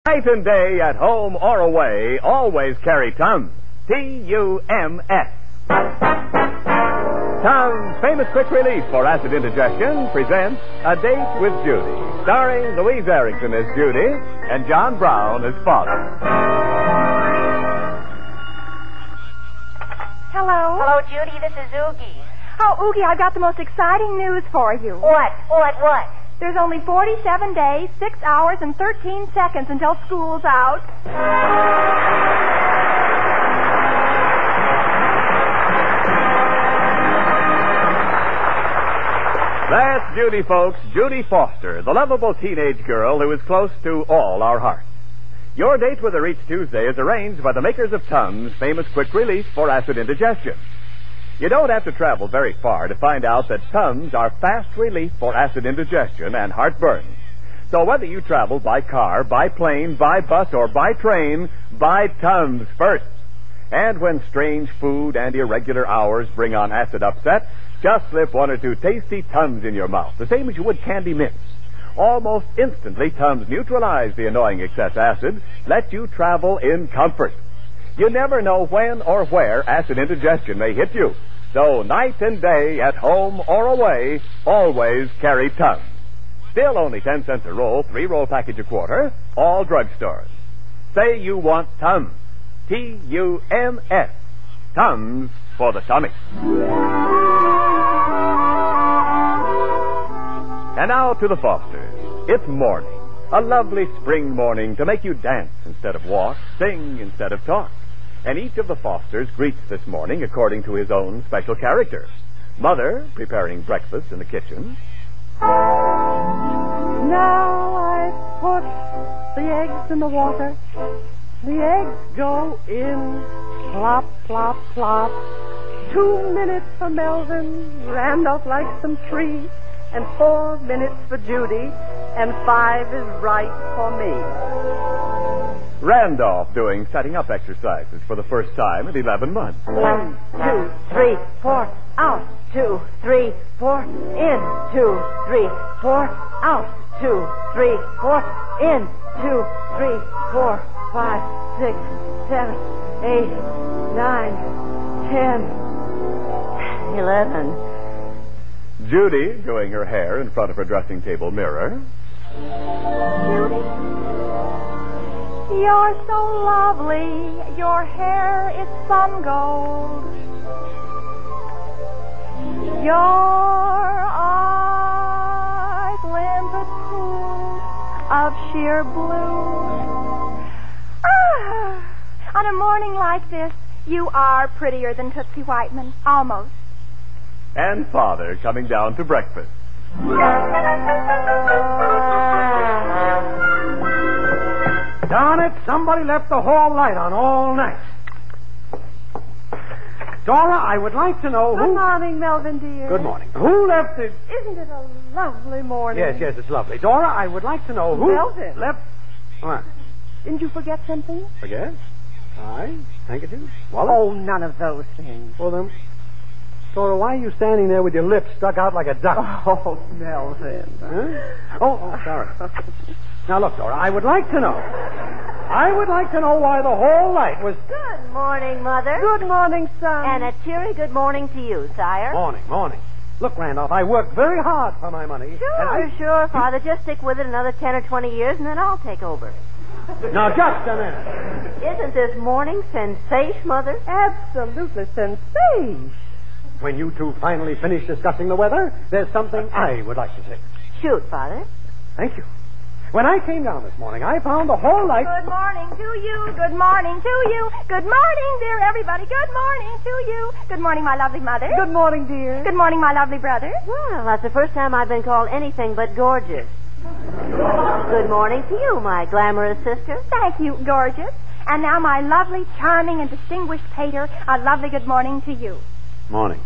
Night and day, at home or away, always carry Tums. T-U-M-S. Tums, famous quick relief for acid indigestion, presents A Date with Judy, starring Louise Erickson as Judy and John Brown as father. Hello? Hello, Judy. This is Oogie. Oh, Oogie, I've got the most exciting news for you. What? There's only 47 days, 6 hours, and 13 seconds until school's out. That's Judy, folks. Judy Foster, the lovable teenage girl who is close to all our hearts. Your date with her each Tuesday is arranged by the makers of Tums, famous quick relief for acid indigestion. You don't have to travel very far to find out that Tums are fast relief for acid indigestion and heartburn. So whether you travel by car, by plane, by bus, or by train, buy Tums first. And when strange food and irregular hours bring on acid upset, just slip one or two tasty Tums in your mouth, the same as you would candy mints. Almost instantly, Tums neutralize the annoying excess acid, let you travel in comfort. You never know when or where acid indigestion may hit you. So night and day, at home or away, always carry Tums. Still only 10 cents a roll, 3-roll package a quarter, all drugstores. Say you want Tums. T-U-M-S. Tums for the tummy. And now to the Fosters. It's morning. A lovely spring morning to make you dance instead of walk, sing instead of talk. And each of the Fosters greets this morning according to his own special character. Mother, preparing breakfast in the kitchen. Now I put the eggs in the water. The eggs go in. Plop, plop, plop. 2 minutes for Melvin. Randolph likes some 3. And 4 minutes for Judy. And 5 is right for me. Randolph doing setting up exercises for the first time in 11 months. 1, 2, 3, 4, out. 2, 3, 4, in. 2, 3, 4, out. 2, 3, 4, in. 2, 3, 4, 5, 6, 7, 8, 9, 10, 11. Judy doing her hair in front of her dressing table mirror. Judy, you're so lovely. Your hair is sun gold. Your eyes limpid pools of sheer blue. On a morning like this, you are prettier than Tootsie Whiteman. Almost. And Father coming down to breakfast. Darn it, somebody left the hall light on all night. Dora, I would like to know who... Good morning, Melvin, dear. Good morning. Who left the... Isn't it a lovely morning? Yes, it's lovely. Dora, I would like to know who... Melvin. Left... What? Didn't you forget something? Forget? Aye. Handkerchief? Wallet? Oh, none of those things. Well, then... Dora, why are you standing there with your lips stuck out like a duck? Oh, Melvin. Huh? Oh, sorry. Now, look, Dora, I would like to know why the whole light was... Good morning, Mother. Good morning, son. And a cheery good morning to you, Sire. Morning. Look, Randolph, I worked very hard for my money. Sure, Father. Just stick with it another 10 or 20 years, and then I'll take over. Now, just a minute. Isn't this morning sensation, Mother? Absolutely sensation. When you two finally finish discussing the weather, there's something I would like to say. Shoot, Father. Thank you. When I came down this morning, I found the whole light... Good morning to you. Good morning to you. Good morning, dear everybody. Good morning to you. Good morning, my lovely mother. Good morning, dear. Good morning, my lovely brother. Well, that's the first time I've been called anything but gorgeous. Good morning to you, my glamorous sister. Thank you, gorgeous. And now, my lovely, charming, and distinguished pater, a lovely good morning to you. Morning.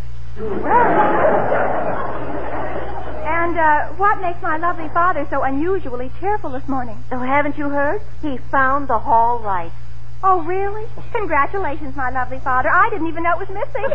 And what makes my lovely father so unusually cheerful this morning? Oh, haven't you heard? He found the hall light. Oh, really? Congratulations, my lovely father. I didn't even know it was missing.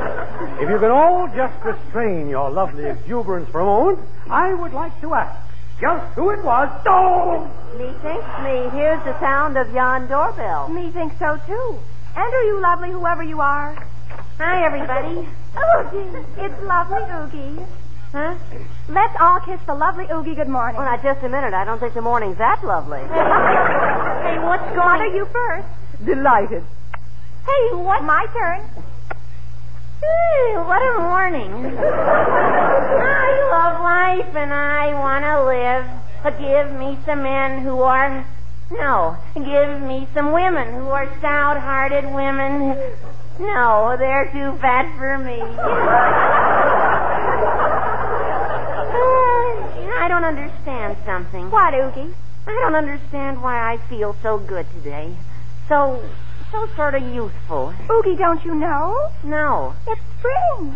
If you can all just restrain your lovely exuberance for a moment, I would like to ask, just who it was. Oh! Me hears the sound of yon doorbell. Me thinks so, too. And are you lovely, whoever you are? Hi, everybody. Oogie, it's lovely, Oogie. Huh? Let's all kiss the lovely Oogie good morning. Well, now, just a minute. I don't think the morning's that lovely. Hey, what's going on? What are you first? Delighted. Hey, what? My turn. What a morning. I love life and I want to live. But give me some men who are... No, give me some women who are stout-hearted women. No, they're too fat for me. I don't understand something. What, Oogie? I don't understand why I feel so good today. So sort of youthful. Oogie, don't you know? No. It's spring.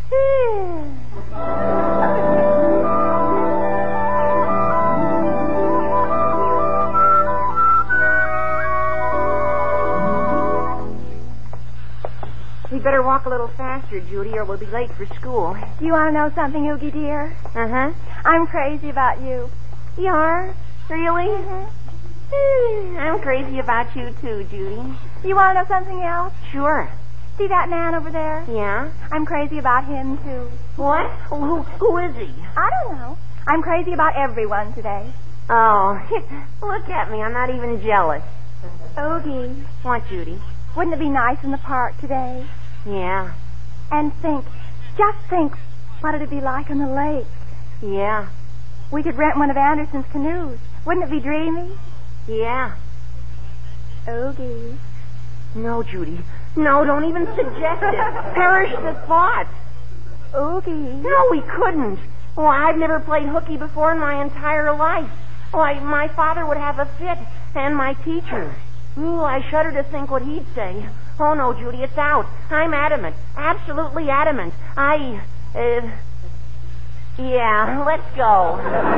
We better walk a little faster, Judy, or we'll be late for school. You want to know something, Oogie, dear? Uh-huh. I'm crazy about you. You are? Really? Mm-hmm. I'm crazy about you, too, Judy. You want to know something else? Sure. See that man over there? Yeah? I'm crazy about him, too. What? Who is he? I don't know. I'm crazy about everyone today. Oh, look at me. I'm not even jealous. Oogie. What, Judy? Wouldn't it be nice in the park today? Yeah. And just think, what it'd be like on the lake. Yeah. We could rent one of Anderson's canoes. Wouldn't it be dreamy? Yeah. Oogie. No, Judy. No, don't even suggest it. Perish the thought. Oogie. No, we couldn't. Oh, I've never played hooky before in my entire life. Why, my father would have a fit, and my teacher. Ooh, I shudder to think what he'd say. Oh, no, Judy, it's out. I'm adamant. Absolutely adamant. Yeah, let's go.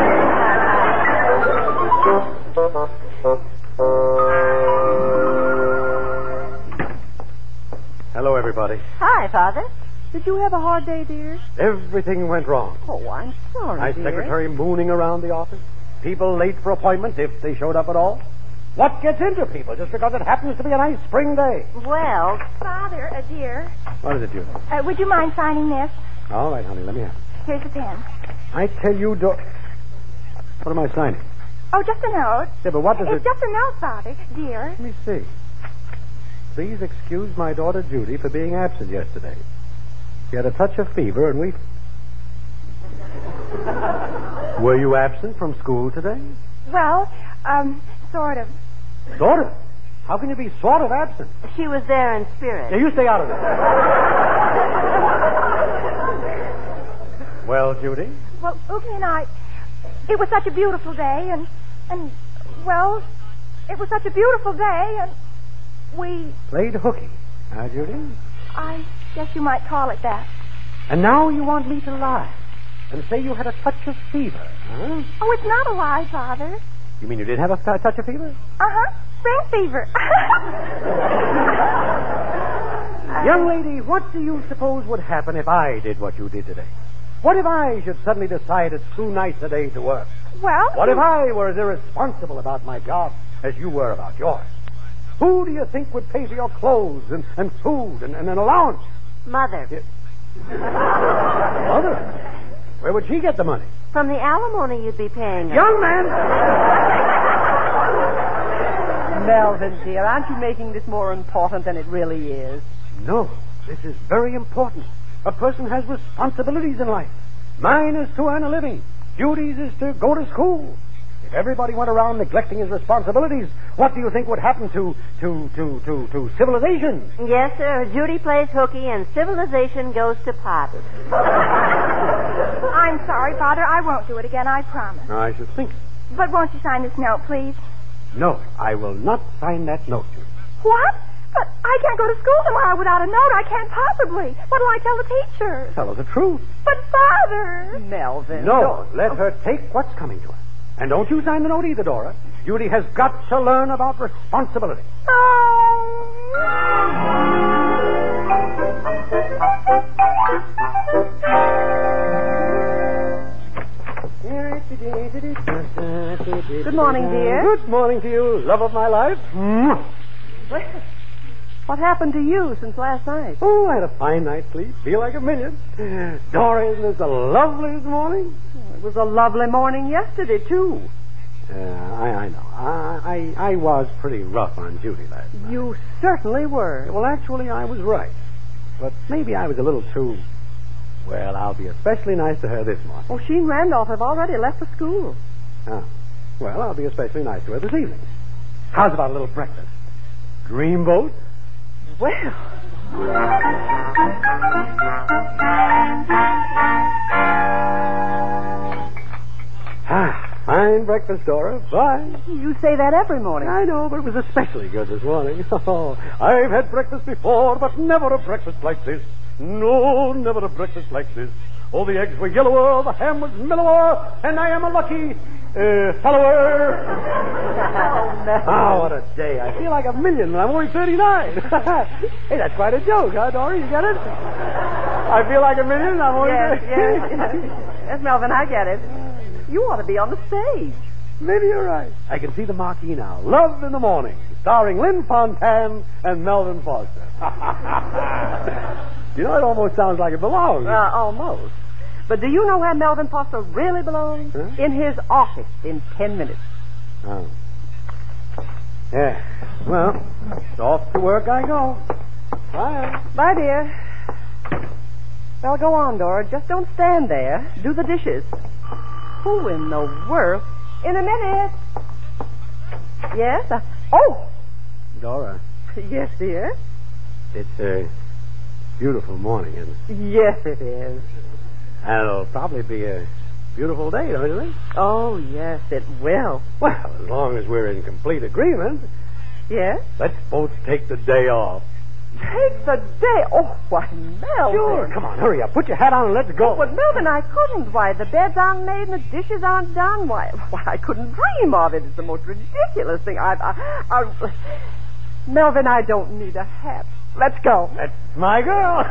Hello, everybody. Hi, Father. Did you have a hard day, dear? Everything went wrong. Oh, I'm sorry, My dear. secretary mooning around the office. People late for appointments, if they showed up at all. What gets into people just because it happens to be a nice spring day? Well, Father, dear. What is it, Judy? Would you mind signing this? All right, honey, let me have it. Here's the pen. I tell you, what am I signing? Oh, just a note. Yeah, but what does It's it... just a note, Father. Dear. Let me see. Please excuse my daughter Judy for being absent yesterday. She had a touch of fever and we... Were you absent from school today? Well, sort of. Sort of. How can you be sort of absent? she was there in spirit. Yeah, you stay out of it. Well, Judy? Well, Oogie and I, it was such a beautiful day, and well, it was such a beautiful day, and we... Played hooky. Huh, Judy? I guess you might call it that. And now you want me to lie and say you had a touch of fever, huh? Oh, it's not a lie, Father. You mean you did have a touch of fever? Uh-huh. Spring fever. Young lady, what do you suppose would happen if I did what you did today? What if I should suddenly decide it's too nice a day to work? Well... What if I were as irresponsible about my job as you were about yours? Who do you think would pay for your clothes and food and an allowance? Mother. Mother? Where would she get the money? From the alimony you'd be paying her. Young man! Melvin, dear, aren't you making this more important than it really is? No, this is very important. A person has responsibilities in life. Mine is to earn a living. Judy's is to go to school. If everybody went around neglecting his responsibilities, what do you think would happen to civilization? Yes, sir. Judy plays hooky and civilization goes to pot. I'm sorry, Father. I won't do it again, I promise. I should think so. But won't you sign this note, please? No, I will not sign that note, Judy. What? But I can't go to school tomorrow without a note. I can't possibly. What'll I tell the teacher? Tell her the truth. But, Father... Melvin. No, let her take what's coming to her. And don't you sign the note either, Dora. Judy has got to learn about responsibility. Good morning, dear. Good morning to you, love of my life. What happened to you since last night? Oh, I had a fine night's sleep. Feel like a million. Dora, isn't this the loveliest morning? It was a lovely morning yesterday, too. I know. I was pretty rough on Judy last night. You certainly were. Well, actually, I was right. But maybe I was a little too... Well, I'll be especially nice to her this morning. Oh, she and Randolph have already left for school. Oh. Well, I'll be especially nice to her this evening. How's about a little breakfast? Dreamboat? Well... Fine breakfast, Dora. Fine. You say that every morning. I know, but it was especially good this morning. Oh, I've had breakfast before, but never a breakfast like this. No, never a breakfast like this. Oh, the eggs were yellower, the ham was mellower, and I am a lucky fellower. Oh, what a day. I feel like a million, and I'm only 39. Hey, that's quite a joke, huh, Dora? You get it? I feel like a million, and I'm only... Yes, Melvin, I get it. You ought to be on the stage. Maybe you're right. I can see the marquee now. Love in the Morning, starring Lynn Fontanne and Melvin Foster. You know, it almost sounds like it belongs. Almost. But do you know where Melvin Foster really belongs? Huh? In his office in 10 minutes. Oh. Yeah. Well, off to work I go. Bye. Bye, dear. Well, go on, Dora. Just don't stand there. Do the dishes. Who in the world? In a minute. Yes? Oh! Dora. Yes, dear? It's a beautiful morning, isn't it? Yes, it is. And it'll probably be a beautiful day, don't you think? Oh, yes, it will. Well, as long as we're in complete agreement, Yes? let's both take the day off. Take the day. Oh, why, Melvin. Sure. Come on, hurry up. Put your hat on and let's go. But, Melvin, I couldn't. Why, the beds aren't made and the dishes aren't done. Why, I couldn't dream of it. It's the most ridiculous thing. Melvin, I don't need a hat. Let's go. That's my girl.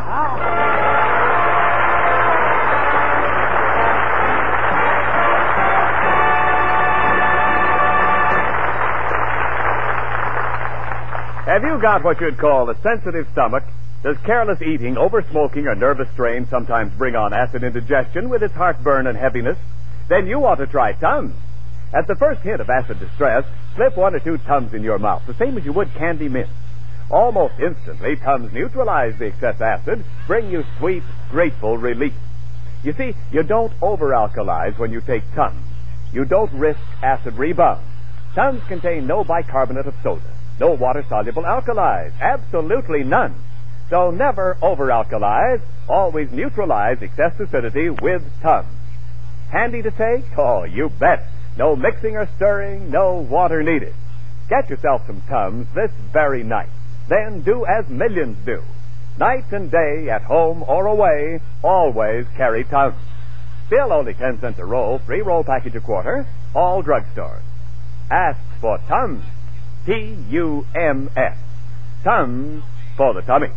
Have you got what you'd call a sensitive stomach? Does careless eating, over-smoking, or nervous strain sometimes bring on acid indigestion with its heartburn and heaviness? Then you ought to try Tums. At the first hint of acid distress, slip 1 or 2 Tums in your mouth, the same as you would candy mints. Almost instantly, Tums neutralize the excess acid, bring you sweet, grateful relief. You see, you don't over-alkalize when you take Tums. You don't risk acid rebound. Tums contain no bicarbonate of soda, no water-soluble alkalis, absolutely none. So never over-alkalize, always neutralize excess acidity with Tums. Handy to take? Oh, you bet. No mixing or stirring, no water needed. Get yourself some Tums this very night. Then do as millions do. Night and day, at home or away, always carry Tums. Still only 10 cents a roll, 3-roll package a quarter, all drugstores. Ask for Tums. T-U-M-S. Tums for the tummy.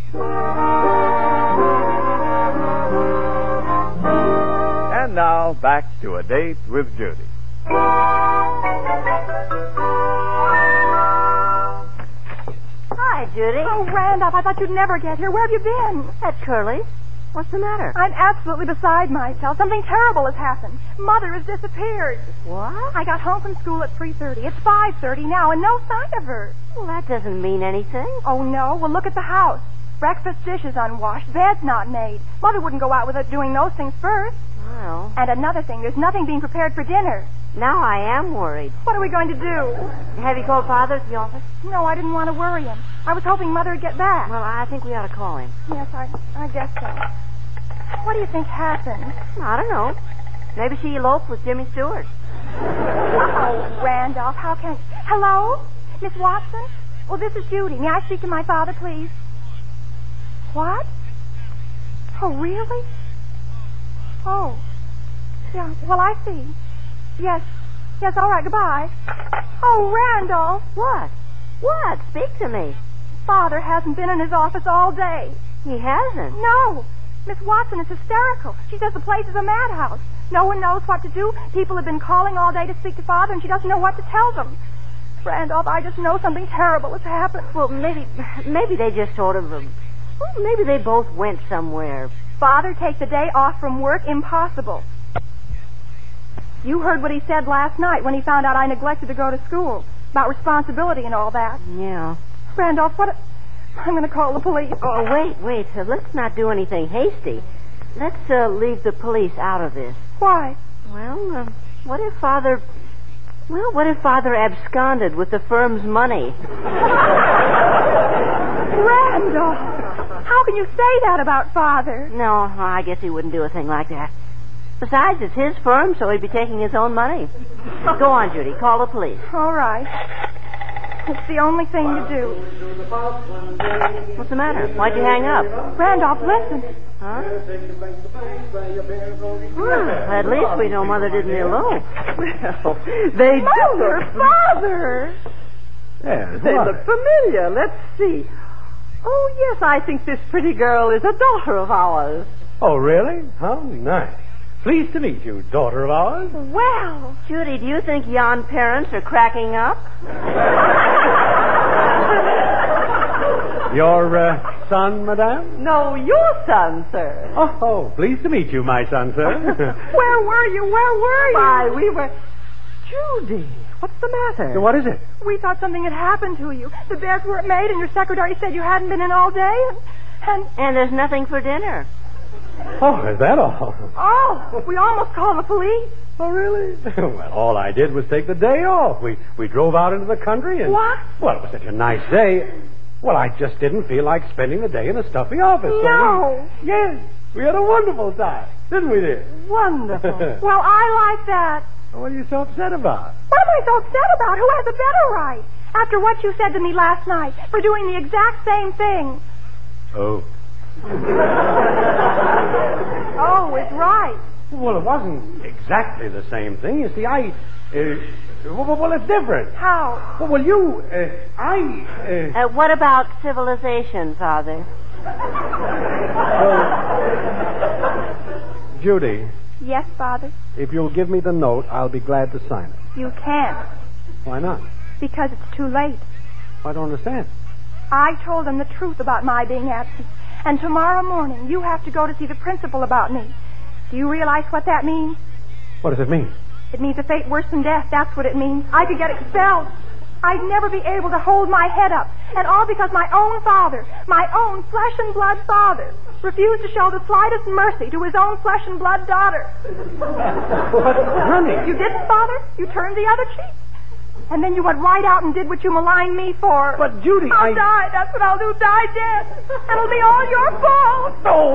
And now, back to A Date with Judy. Hi, Judy. Oh, Randolph, I thought you'd never get here. Where have you been? At Curly's. What's the matter? I'm absolutely beside myself. Something terrible has happened. Mother has disappeared. What? I got home from school at 3:30. It's 5:30 now, and no sign of her. Well, that doesn't mean anything. Oh, no? Well, look at the house. Breakfast dishes unwashed, bed's not made. Mother wouldn't go out without doing those things first. Well, And another thing, there's nothing being prepared for dinner. now I am worried. What are we going to do? Have you called Father at the office? No, I didn't want to worry him. I was hoping Mother would get back. Well, I think we ought to call him. Yes, I guess so. What do you think happened? I don't know. Maybe she eloped with Jimmy Stewart. Oh, Randolph, how can... Hello? Miss Watson? Well, this is Judy. May I speak to my father, please? What? Oh, really? Oh. Yeah, well, I see. Yes, all right, goodbye. Oh, Randolph. What? What? Speak to me. Father hasn't been in his office all day. He hasn't. No. Miss Watson is hysterical. She says the place is a madhouse. No one knows what to do. People have been calling all day to speak to Father, and she doesn't know what to tell them. Randolph, I just know something terrible has happened. Well, maybe they just sort of... maybe they both went somewhere. Father take the day off from work? Impossible. You heard what he said last night when he found out I neglected to go to school. About responsibility and all that. Yeah. Randolph, what... I'm going to call the police. Oh, wait. Let's not do anything hasty. Let's leave the police out of this. Why? Well, what if Father absconded with the firm's money? Randolph, how can you say that about Father? No, I guess he wouldn't do a thing like that. Besides, it's his firm, so he'd be taking his own money. Go on, Judy. Call the police. All right. It's the only thing to do. What's the matter? Why'd you hang up? Randolph, listen. Huh? Well, at least we know Mother didn't elope. Well, they Mother, Father! Yes, they look familiar. Let's see. Oh, yes, I think this pretty girl is a daughter of ours. Oh, really? How nice. Pleased to meet you, daughter of ours. Well. Judy, do you think yon parents are cracking up? Your son, madame? No, your son, sir. Oh, pleased to meet you, my son, sir. Where were you? Why, we were... Judy, what's the matter? What is it? We thought something had happened to you. The beds weren't made, and your secretary said you hadn't been in all day, And there's nothing for dinner. Oh, is that all? Oh, we almost called the police. Oh, really? Well, all I did was take the day off. We drove out into the country and... What? Well, it was such a nice day. Well, I just didn't feel like spending the day in a stuffy office. No. Yes, we had a wonderful time, didn't we, dear? Wonderful. Well, I like that. What are you so upset about? What am I so upset about? Who has a better right? After what you said to me last night for doing the exact same thing. Oh. Oh, it's right. Well, it wasn't exactly the same thing. You see, well, it's different. How? Well, you, What about civilization, Father? Judy, Yes, Father. if you'll give me the note, I'll be glad to sign it. You can't. Why not? Because it's too late. I don't understand. I told them the truth about my being absent. And tomorrow morning, you have to go to see the principal about me. Do you realize what that means? What does it mean? It means a fate worse than death. That's what it means. I could get expelled. I'd never be able to hold my head up. And all because my own father, my own flesh and blood father, refused to show the slightest mercy to his own flesh and blood daughter. But, honey... You didn't, Father? You turned the other cheek. And then you went right out and did what you maligned me for. But, Judy, I'll die. That's what I'll do. Die dead. And it'll be all your fault.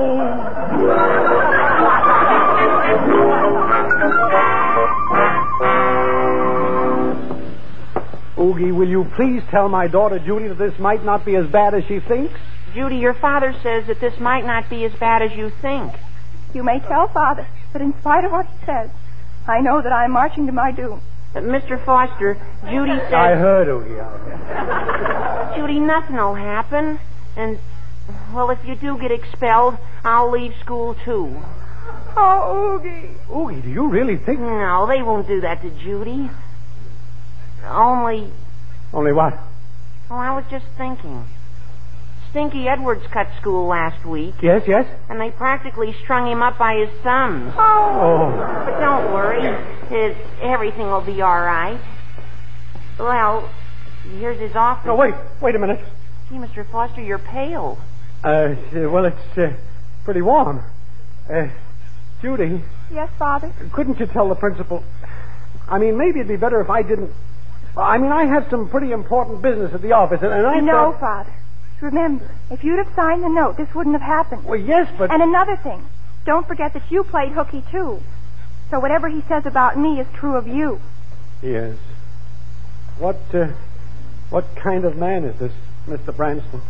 Oogie, will you please tell my daughter Judy that this might not be as bad as she thinks? Judy, your father says that this might not be as bad as you think. You may tell Father, but in spite of what he says, I know that I'm marching to my doom. Mr. Foster, Judy says... I heard, Oogie. Judy, nothing will happen. And, well, if you do get expelled, I'll leave school, too. Oh, Oogie. Oogie, do you really think... No, they won't do that to Judy. Only... Only what? Oh, I was just thinking. Stinky Edwards cut school last week. Yes, yes? And they practically strung him up by his thumbs. Oh. But don't worry. Everything will be all right. Well, here's his office. No, wait a minute. Gee, Mr. Foster, you're pale. Well, it's pretty warm. Judy, Yes, Father? couldn't you tell the principal... I mean, maybe it'd be better if I didn't... I mean, I have some pretty important business at the office, and I No, thought... Father. Remember, if you'd have signed the note, this wouldn't have happened. Well, yes, but... And another thing, don't forget that you played hooky, too. So whatever he says about me is true of you. Yes. What kind of man is this, Mr. Branston?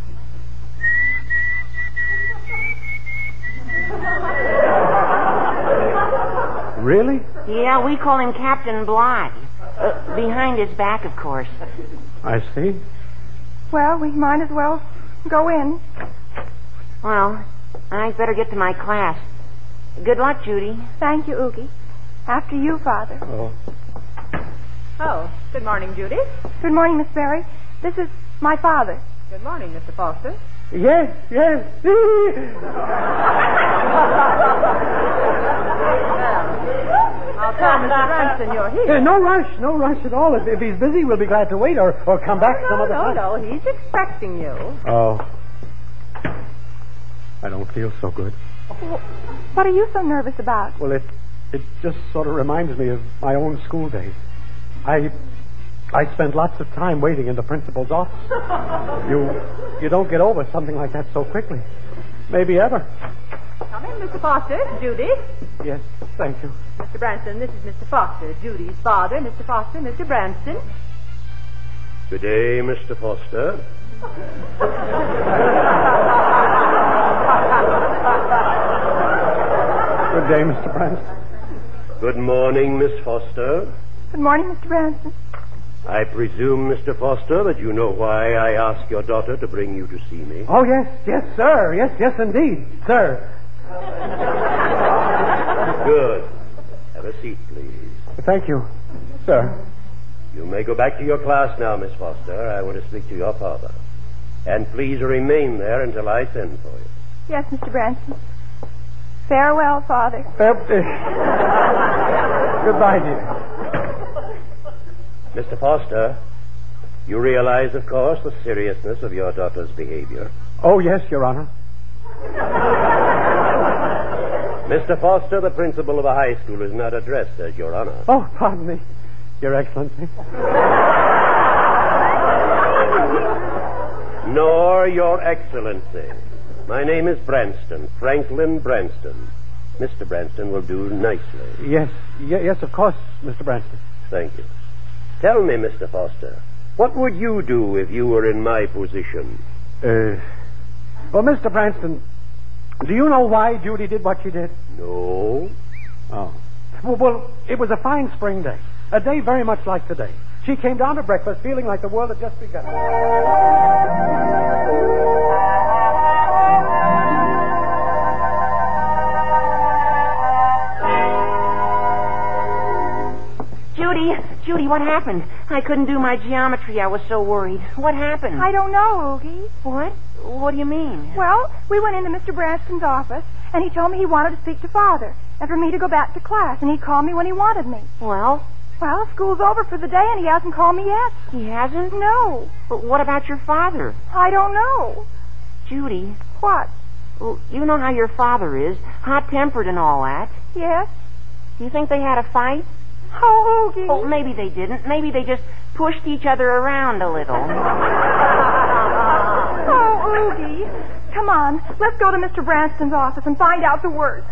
Really? Yeah, we call him Captain Bligh. Behind his back, of course. I see. Well, we might as well go in. Well, I'd better get to my class. Good luck, Judy. Thank you, Oogie. After you, Father. Oh. Oh, good morning, Judy. Good morning, Miss Barry. This is my father. Good morning, Mr. Foster. Yes. I'll tell Mr. Branston you're here. No rush at all. If he's busy, we'll be glad to wait or come back some other time. No, he's expecting you. Oh. I don't feel so good. What are you so nervous about? Well, it just sort of reminds me of my own school days. I spent lots of time waiting in the principal's office. You don't get over something like that so quickly. Maybe ever. Come in, Mr. Foster. Judy. Yes, thank you. Mr. Branston, this is Mr. Foster, Judy's father. Mr. Foster, Mr. Branston. Good day, Mr. Foster. Good day, Mr. Branston. Good morning, Miss Foster. Good morning, Mr. Branston. I presume, Mr. Foster, that you know why I asked your daughter to bring you to see me. Oh, yes, sir. Yes, indeed, sir. Good. Have a seat, please. Thank you, sir. You may go back to your class now, Miss Foster. I want to speak to your father. And please remain there until I send for you. Yes, Mr. Branston. Farewell, Father. Goodbye, dear. Mr. Foster, you realize, of course, the seriousness of your daughter's behavior. Oh, yes, Your Honor. Mr. Foster, the principal of a high school is not addressed as Your Honor. Oh, pardon me, Your Excellency. Nor Your Excellency. My name is Branston, Franklin Branston. Mr. Branston will do nicely. Yes, of course, Mr. Branston. Thank you. Tell me, Mr. Foster, what would you do if you were in my position? Well, Mr. Branston, do you know why Judy did what she did? No. Oh. Well, it was a fine spring day. A day very much like today. She came down to breakfast feeling like the world had just begun. Judy, what happened? I couldn't do my geometry. I was so worried. What happened? I don't know, Oogie. What? What do you mean? Well, we went into Mr. Branston's office, and he told me he wanted to speak to Father, and for me to go back to class, and he'd call me when he wanted me. Well, school's over for the day, and he hasn't called me yet. He hasn't? No. But what about your father? I don't know. Judy. What? Well, you know how your father is, hot-tempered and all that. Yes? Do you think they had a fight? Oh, Oogie. Oh, maybe they didn't. Maybe they just pushed each other around a little. Oh, Oogie. Come on, let's go to Mr. Branston's office and find out the worst.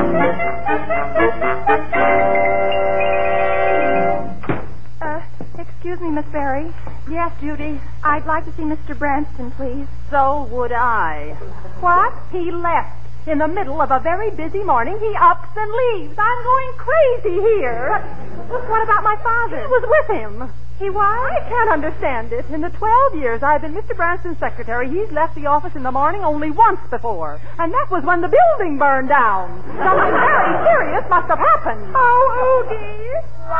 Excuse me, Miss Barry. Yes, Judy? I'd like to see Mr. Branston, please. So would I. What? He left. In the middle of a very busy morning, he ups and leaves. I'm going crazy here. What about my father? He was with him. He was? I can't understand it. In the 12 years I've been Mr. Branston's secretary, he's left the office in the morning only once before. And that was when the building burned down. Something very serious must have happened. Oh, Oogie.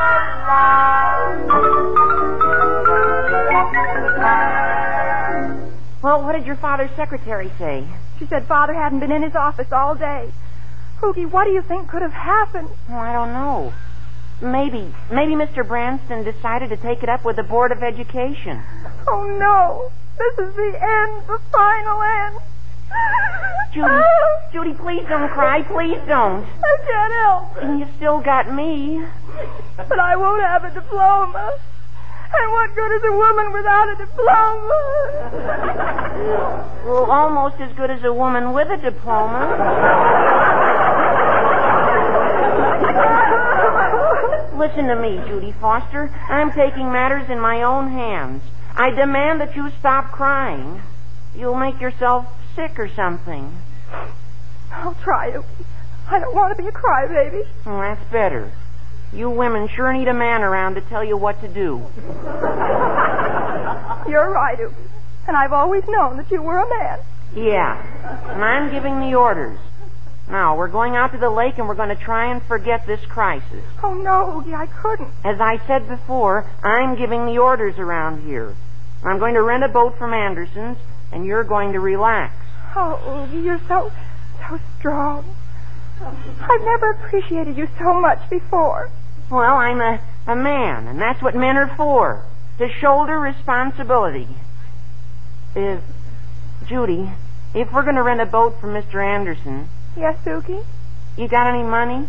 Well, what did your father's secretary say? She said Father hadn't been in his office all day. Oogie, what do you think could have happened? Oh, I don't know. Maybe Mr. Branston decided to take it up with the Board of Education. Oh, no. This is the end, the final end. Judy, please don't cry. Please don't. I can't help it. And you still got me. But I won't have a diploma. And what good is a woman without a diploma? Well, almost as good as a woman with a diploma. Listen to me, Judy Foster. I'm taking matters in my own hands. I demand that you stop crying. You'll make yourself sick or something. I'll try to. I don't want to be a crybaby. Well, that's better. You women sure need a man around to tell you what to do. You're right, Oogie. And I've always known that you were a man. Yeah. And I'm giving the orders. No, we're going out to the lake and we're going to try and forget this crisis. Oh, no, Oogie, I couldn't. As I said before, I'm giving the orders around here. I'm going to rent a boat from Anderson's, and you're going to relax. Oh, Oogie, you're so strong. I've never appreciated you so much before. Well, I'm a man, and that's what men are for, to shoulder responsibility. Judy, if we're going to rent a boat from Mr. Anderson... Yes, Oogie? You got any money?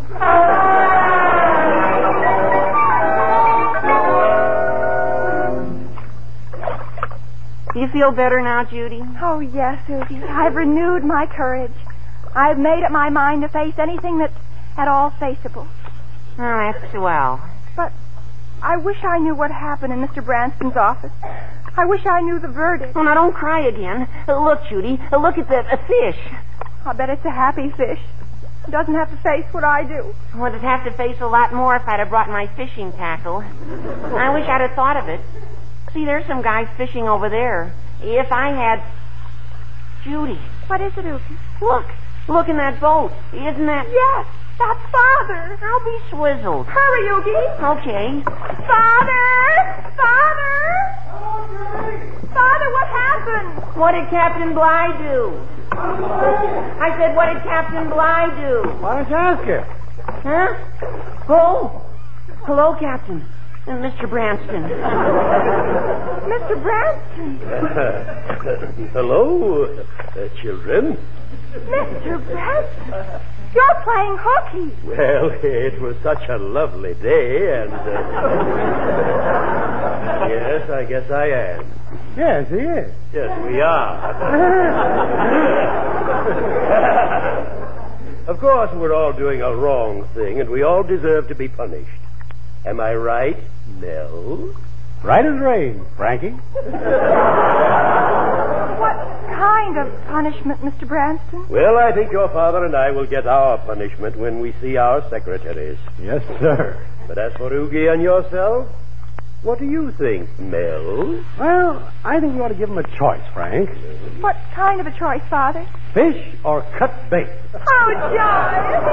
Do you feel better now, Judy? Oh, yes, Oogie. I've renewed my courage. I've made up my mind to face anything that's at all faceable. Oh, that's swell. But I wish I knew what happened in Mr. Branston's office. I wish I knew the verdict. Oh, now don't cry again. Look, Judy. Look at the fish. I bet it's a happy fish. It doesn't have to face what I do. Well, it'd have to face a lot more if I'd have brought my fishing tackle. I wish I'd have thought of it. See, there's some guys fishing over there. If I had... Judy. What is it, Oogie? Look in that boat. Isn't that... Yes, that's Father. I'll be swizzled. Hurry, Oogie. Okay. Father! Father, what happened? What did Captain Bligh do? I said, what did Captain Bligh do? Why don't you ask her? Huh? Oh. Hello, Captain. Mr. Branston. Mr. Branston. Hello, children. Mr. Branston. You're playing hooky. Well, it was such a lovely day, and... yes, I guess I am. Yes, he is. Yes, we are. Of course, we're all doing a wrong thing, and we all deserve to be punished. Am I right, Mel? Right as rain, Frankie. What kind of punishment, Mr. Branston? Well, I think your father and I will get our punishment when we see our secretaries. Yes, sir. But as for Oogie and yourself, what do you think, Mel? Well, I think you ought to give him a choice, Frank. What kind of a choice, Father? Fish or cut bait? Oh, John!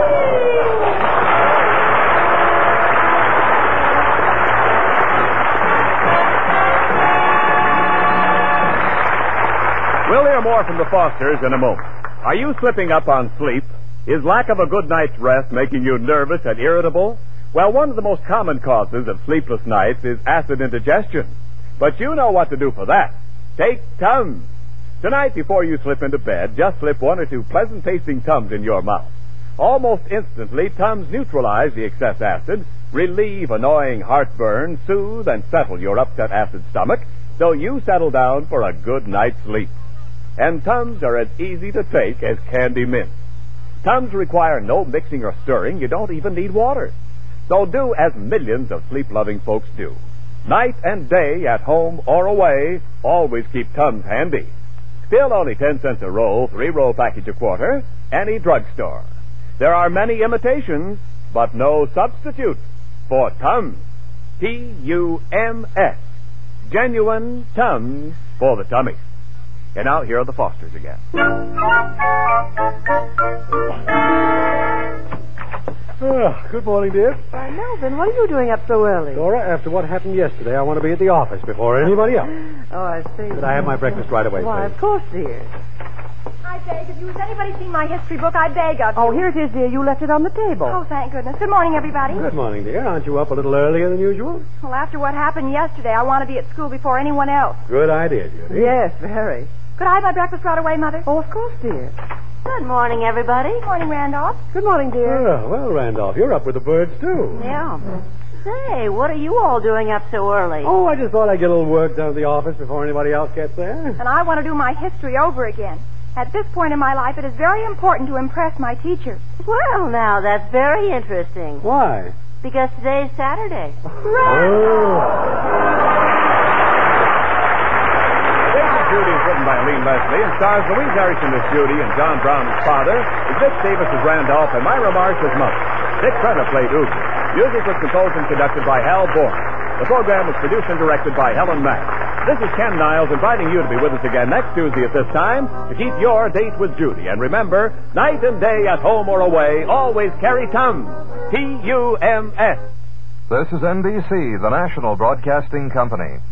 We'll hear more from the Fosters in a moment. Are you slipping up on sleep? Is lack of a good night's rest making you nervous and irritable? Well, one of the most common causes of sleepless nights is acid indigestion. But you know what to do for that. Take Tums. Tonight, before you slip into bed, just slip one or two pleasant-tasting Tums in your mouth. Almost instantly, Tums neutralize the excess acid, relieve annoying heartburn, soothe and settle your upset acid stomach, so you settle down for a good night's sleep. And Tums are as easy to take as candy mints. Tums require no mixing or stirring. You don't even need water. So do as millions of sleep-loving folks do. Night and day, at home or away, always keep Tums handy. Still only 10 cents a roll, 3-roll package a quarter, any drugstore. There are many imitations, but no substitutes for Tums. T-U-M-S. Genuine Tums for the tummy. And now, here are the Fosters again. Good morning, dear. Why, Melvin, what are you doing up so early? Dora, after what happened yesterday, I want to be at the office before anybody else. Oh, I see. Could I have my breakfast right away, Why, please? of course, dear. I beg of you. Has anybody seen my history book? I beg of you. Oh, here it is, dear. You left it on the table. Oh, thank goodness. Good morning, everybody. Good morning, dear. Aren't you up a little earlier than usual? Well, after what happened yesterday, I want to be at school before anyone else. Good idea, Judy. Yes, very. Could I have my breakfast right away, Mother? Oh, of course, dear. Good morning, everybody. Good morning, Randolph. Good morning, dear. Oh, well, Randolph, you're up with the birds, too. Yeah. Say, what are you all doing up so early? Oh, I just thought I'd get a little work done at the office before anybody else gets there. And I want to do my history over again. At this point in my life, it is very important to impress my teacher. Well, now, that's very interesting. Why? Because today's Saturday. Judy is written by Aline Leslie and stars Louise Harrison as Judy and John Brown as father, Vic Davis as Randolph, and Myra Marsh as mother. Dick Crenna played Oogie. Music was composed and conducted by Hal Bourne. The program was produced and directed by Helen Mack. This is Ken Niles inviting you to be with us again next Tuesday at this time to keep your date with Judy. And remember, night and day, at home or away, always carry Tums. T-U-M-S. This is NBC, the national broadcasting company.